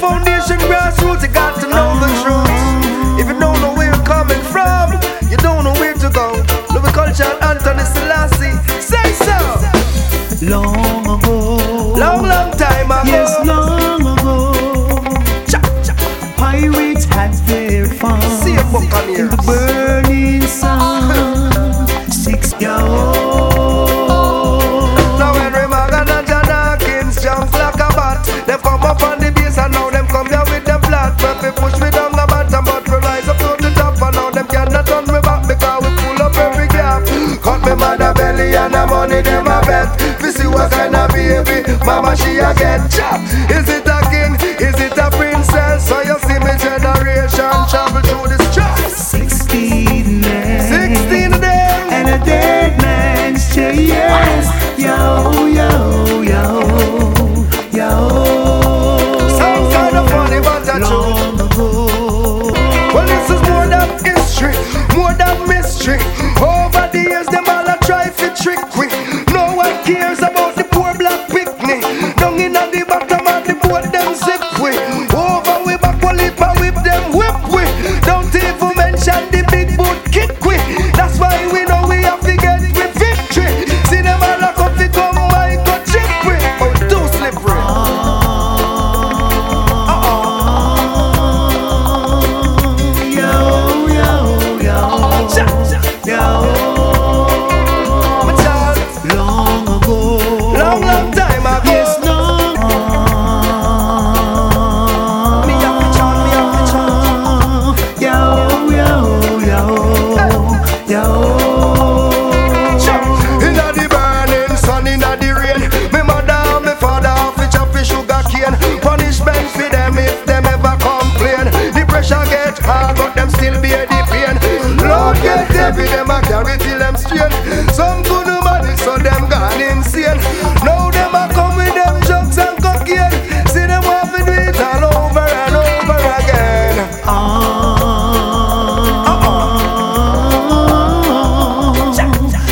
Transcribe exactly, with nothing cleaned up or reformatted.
foundation, grassroots, you got to know the truth. If you don't know where you're coming from, you don't know where to go. Love culture, Anthony Selassie, say so. Long ago, long, long time ago. Yes, long ago. Cha, cha. Pirates had their fun. See a buccaneers in the burning sun. Six year old. Now Henry Morgan and John Hawkins jump like a bat. Them come up on the base and now them come here with them flat. When we push me down the bottom, but we rise up to the top. And now them cannot turn me back because we pull up every gap. Cut me mother belly and the money them a bet. We see what kind of baby mama she a get. Chop. Is it a king? Is it a princess? So you see me generation travel through the stress. Sixteen men. Sixteen of them. And a dead man's chest. Yo, yo, yo, yo. Sounds kind of funny, but that's long ago. Well, this is more than history, more than mystery. Over the years, them all a try to trick we. No one cares about the poor black picnic. Down in at the bottom of the boat, them zip we. Over we back, we lip and whip them whip we. Don't even mention the big boot kick we. That's why we know we have to get with victory. See them all a come to come, my go chip we. Oh, too slippery. Long ago, long, long time ago. yes, long. Me have to chant, me have to chant. Yo, yo, yo, yo. Inna the burning sun, inna the rain. Me mother and me father have to chop the sugar cane. Punishment for them if them ever complain. The pressure get hard, but them still bear the pain. Lord get heavy, them a carry till them strain.